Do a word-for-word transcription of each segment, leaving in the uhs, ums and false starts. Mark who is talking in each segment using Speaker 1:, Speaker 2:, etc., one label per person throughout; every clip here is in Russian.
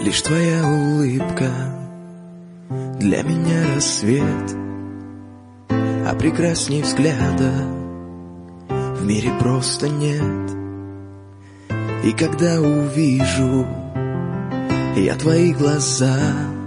Speaker 1: Лишь твоя улыбка для меня рассвет, а прекрасней взгляда в мире просто нет. И когда увижу я твои глаза,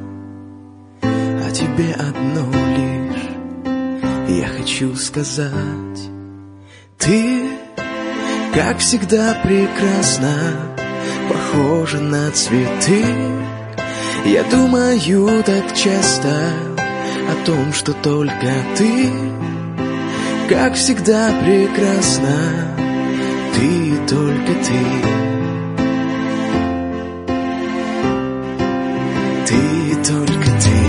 Speaker 1: а тебе одно лишь я хочу сказать: ты, как всегда, прекрасна, похожа на цветы. Я думаю так часто о том, что только ты, как всегда, прекрасна, ты и только ты. Ты и только ты.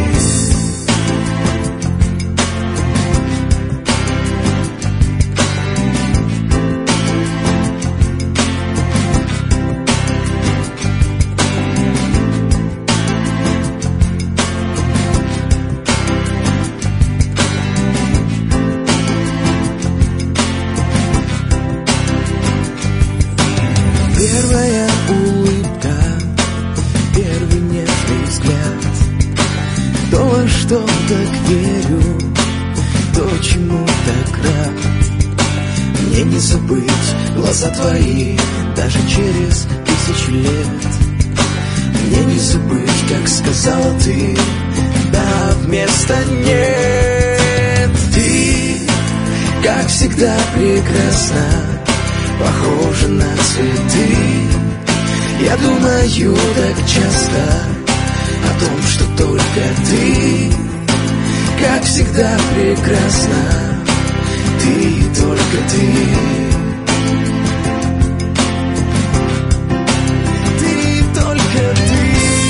Speaker 1: Первая улыбка, первый нежный взгляд, то, во что так верю, то, чему так рад. Мне не забыть глаза твои даже через тысячи лет. Мне не забыть, как сказала ты да вместо нет. Ты, как всегда, прекрасна, похожа на цветы. Я думаю так часто о том, что только ты, как всегда, прекрасна, ты и только ты. Ты и только ты.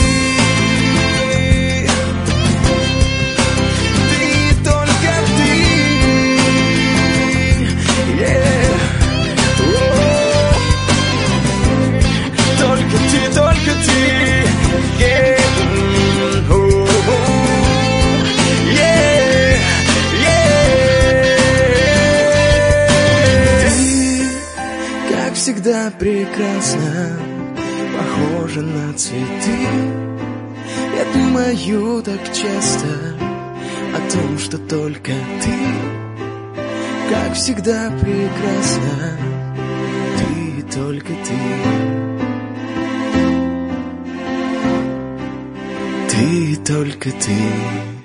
Speaker 1: Ты и только ты. Yeah. Только ты, только ты, yeah. Oh, oh. Yeah, yeah. Ты, как всегда, прекрасна, похожа на цветы. Я думаю так часто о том, что только ты, как всегда, прекрасна, ты и только ты. Ты и только ты.